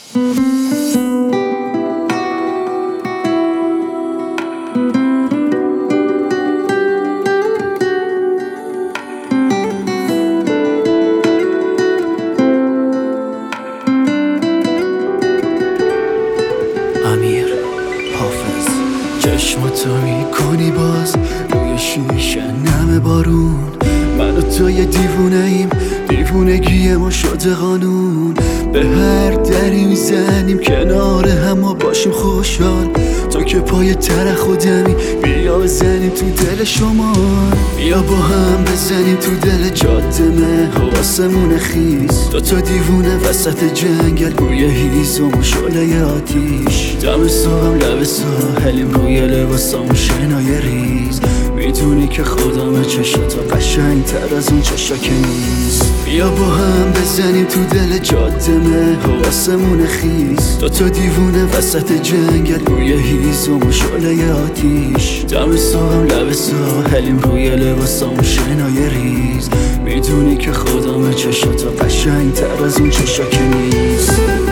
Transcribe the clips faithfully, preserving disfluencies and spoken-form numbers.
امیر حافظ. چشماتو میکنی باز روی شیشه نم بارون، من و تو یه دیوونه ایم، دیوونگی ما شده قانون. به هر دری میزنیم کنار هم و باشیم خوشحال، تو که پای تر خودمی. بیا بزنیم تو دل شما، بیا با هم بزنیم تو دل جاده مه حواسمون خیز. دو تا دیوونه وسط جنگل روی هیزم و شعله آتیش. دم صبحم لب ساحلیم روی لباسامون شنای ریز. میدونی که خودم چشاتا قشنگ تر از اون چشا که نیست. بیا با هم بزنیم تو دل جاده مه حواسمون خیز. دو تا دیوونه وسط جنگل روی هیزم و شعله آتیش. دم صبحم لب ساحلیم روی لباسامون شنای ریز. میدونی که خودم چشاتا قشنگ تر از اون چشا که نیست.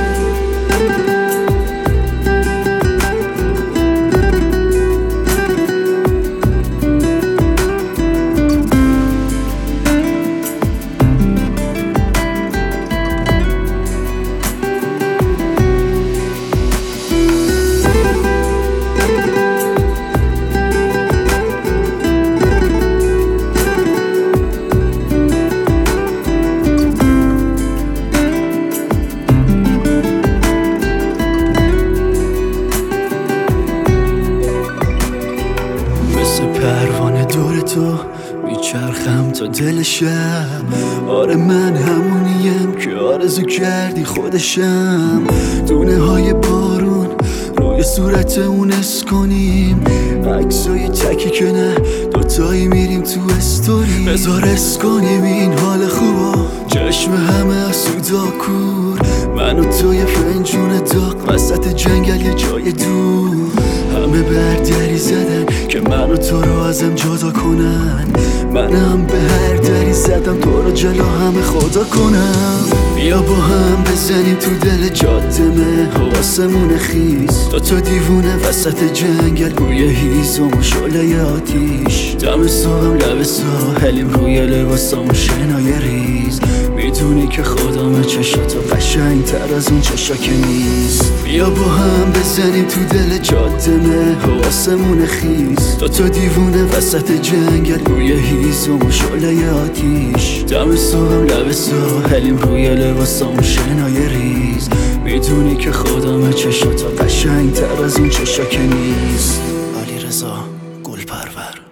پروانه دور تو میچرخم تا دل شب. آره من همونیم که آرزو کردی خودشم. دونه های بارون روی صورت اون اس کنیم، عکسای تکی که نه دوتایی میریم تو استوری. بذار اس کنیم این حال خوبا، چشم همه اسودا کور. من و تو یه فنجون داغ وسط جنگل یه جای دور. همه بردری زدن که من و تو رو ازم جدا کنن، منم به هر دری زدم تو رو جلو همه خدا کنم. بیا با هم بزنیم تو دل جاده مه حواسمون خیز. دو تا دیوونه وسط جنگل روی هیزم و شعله آتیش. دم صبحم لب ساحلیم روی لباسامون شنای ریز. میدونی که خودم چشاتو قشنگ تر از اون چشا که نیست. بیا با هم بزنیم تو دل جاده مه حواسمون خیز. دو تا دیوونه وسط جنگل روی هیزم و شعله آتیش. دم صبحم لب ساحلیم روی لباسامون شنای ریز. میدونی که خودم چشاتا قشنگ تر از اون چشا که نیست. علیرضا گلپرور.